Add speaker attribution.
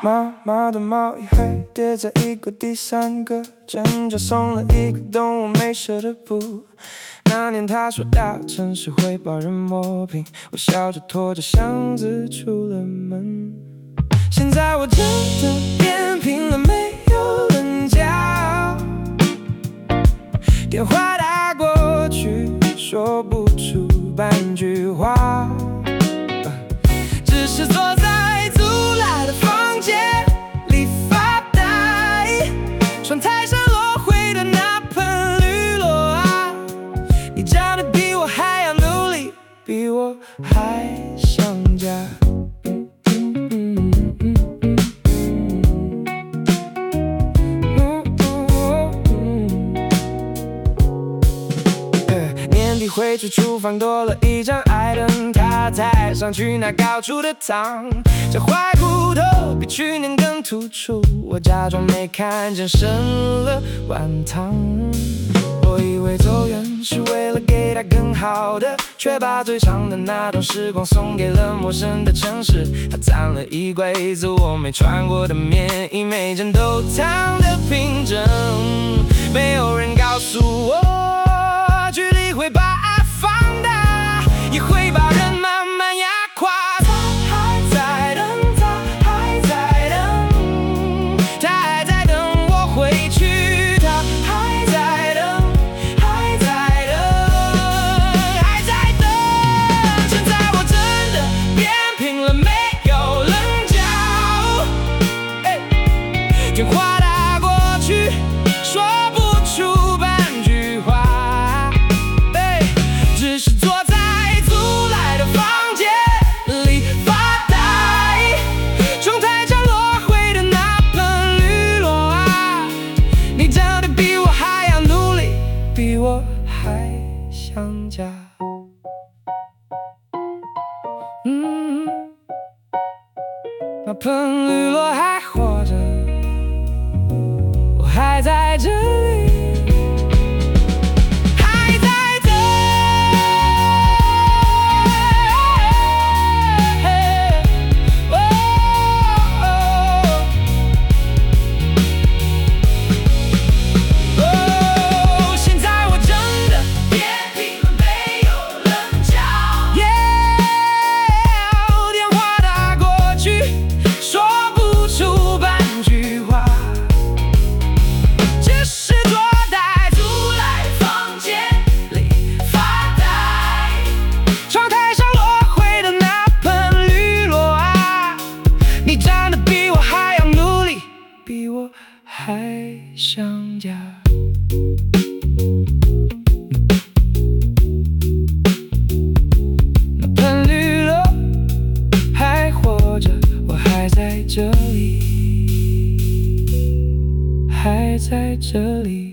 Speaker 1: 妈妈的毛衣还叠在衣柜第三个，针脚松了一个洞，我没舍得补。那年她说大城市会把人磨平，我笑着拖着箱子出了门。现在我真的变平了，没有棱角，电话打过去，说不出半句话，只是坐在租来的房间里发呆。窗台上落灰的那盆绿萝啊，你长得比我还要努力，比我还想家。回去厨房多了一张矮凳，他踩上去那高处的糖，这坏骨头比去年更突出，我假装没看见，剩了碗汤。我以为走远是为了给他更好的，却把最长的那段时光送给了陌生的城市。他攒了一柜子我没穿过的棉衣，每件都烫得平整，没有人告诉我距离会把爱放大，也会把人慢慢压垮。他还在等，他还在等，他还在等我回去。他还在等，还在等，还在等。现在我真的变平了，没有棱角，电话打过去，说不出半句话，只是坐在租来的房间里发呆。窗台上落灰的那盆绿萝啊，你长得比我还要努力，比我还想家。那盆绿萝还活着，我还在这里。比我还想家。那盆绿萝还活着，我还在这里，还在这里。